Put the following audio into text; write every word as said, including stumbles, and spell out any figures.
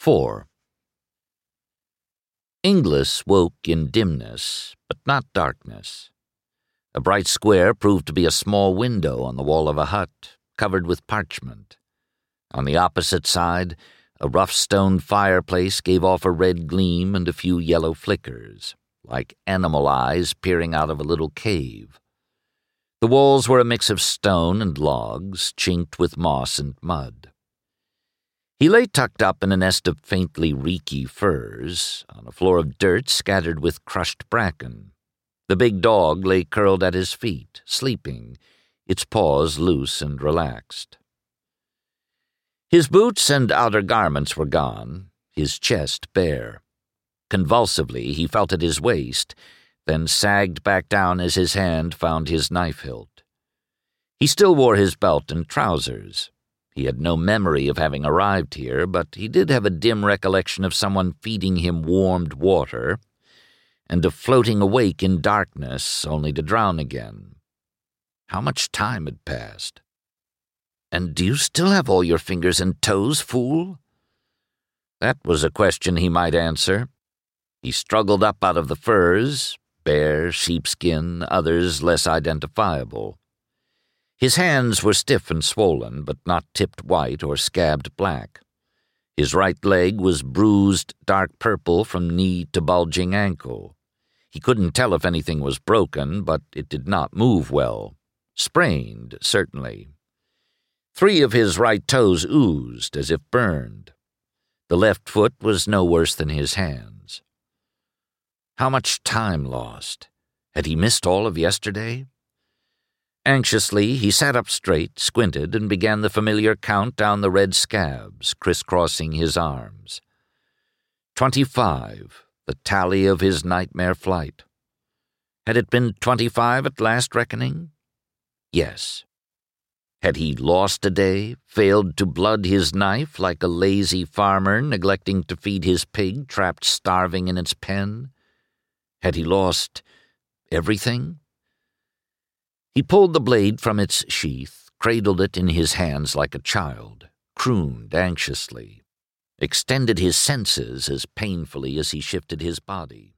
Four. Inglis woke in dimness, but not darkness. A bright square proved to be a small window on the wall of a hut, covered with parchment. On the opposite side, a rough stone fireplace gave off a red gleam and a few yellow flickers, like animal eyes peering out of a little cave. The walls were a mix of stone and logs, chinked with moss and mud. He lay tucked up in a nest of faintly reeky furs, on a floor of dirt scattered with crushed bracken. The big dog lay curled at his feet, sleeping, its paws loose and relaxed. His boots and outer garments were gone, his chest bare. Convulsively he felt at his waist, then sagged back down as his hand found his knife hilt. He still wore his belt and trousers. He had no memory of having arrived here, but he did have a dim recollection of someone feeding him warmed water, and of floating awake in darkness only to drown again. How much time had passed? "And do you still have all your fingers and toes, fool?" That was a question he might answer. He struggled up out of the furs, bare, sheepskin, others less identifiable. His hands were stiff and swollen, but not tipped white or scabbed black. His right leg was bruised dark purple from knee to bulging ankle. He couldn't tell if anything was broken, but it did not move well. Sprained, certainly. Three of his right toes oozed, as if burned. The left foot was no worse than his hands. How much time lost? Had he missed all of yesterday? Anxiously, he sat up straight, squinted, and began the familiar count down the red scabs, crisscrossing his arms. Twenty-five, the tally of his nightmare flight. Had it been twenty-five at last reckoning? Yes. Had he lost a day, failed to blood his knife like a lazy farmer neglecting to feed his pig trapped starving in its pen? Had he lost everything? He pulled the blade from its sheath, cradled it in his hands like a child, crooned anxiously, extended his senses as painfully as he shifted his body.